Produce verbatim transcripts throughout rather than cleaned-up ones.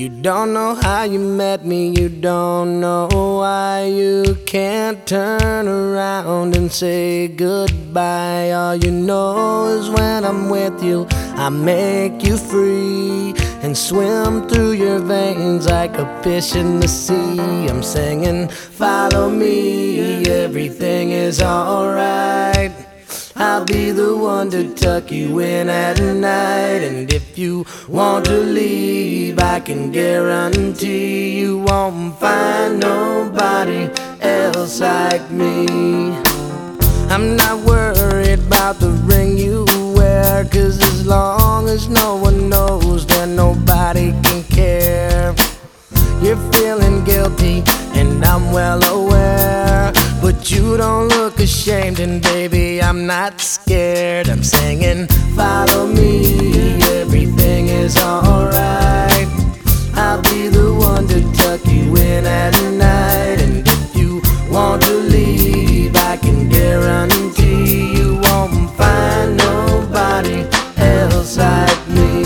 You don't know how you met me, you don't know why you can't turn around and say goodbye. All you know is when I'm with you, I make you free and swim through your veins like a fish in the sea. I'm singing, follow me, everything is alright. I'll be the one to tuck you in at night. And if you want to leave, I can guarantee you won't find nobody else like me. I'm not worried about the ring you wear, 'cause as long as no one knows, then nobody can care. You're feeling guilty and I'm well aware, but you don't look ashamed, and baby, I'm not scared. I'm singing, follow me, everything is alright. I'll be the one to tuck you in at night. And if you want to leave, I can guarantee you won't find nobody else like me.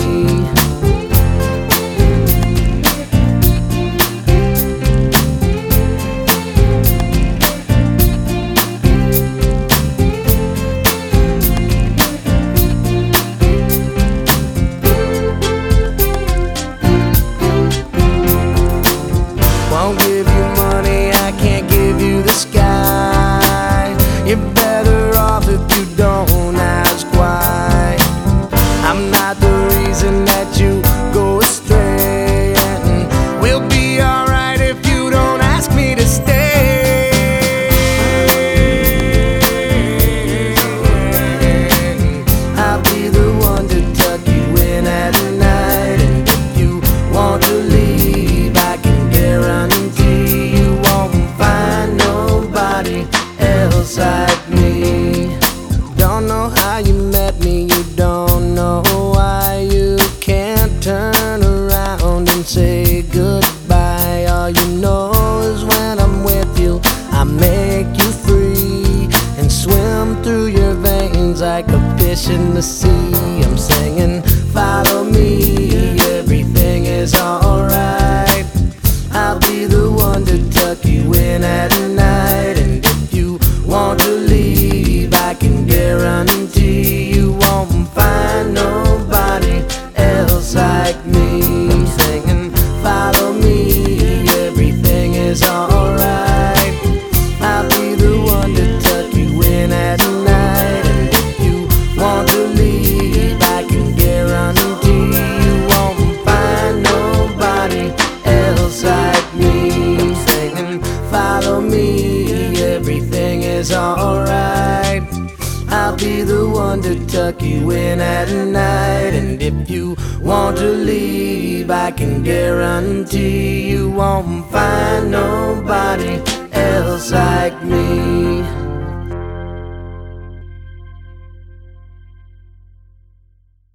Won't give you money, I can't give you the sky. You're better off if you don't ask why. I'm not the reason that you go astray, and we'll be alright if you don't ask me to stay. I'll be the one to tuck you in at night. And if you want to leave, I can guarantee you won't find nobody else like me. Don't know how you met me, you don't know why you can't turn around and say goodbye. All you know is when I'm with you, I make you free and swim through your veins like a fish in the sea. I'm singing, follow me, everything is alright. I'll be the one to tuck you in at night. And if you want to leave, I can guarantee you won't find nobody else like me. I'm singing, follow me, everything is alright. I'll be the one to tuck you in at night. And if you want to leave, I can guarantee you won't find nobody else like me. I'm singing, follow me, everything is alright. I'll be the one to tuck you in at night. And if you want to leave, I can guarantee you won't find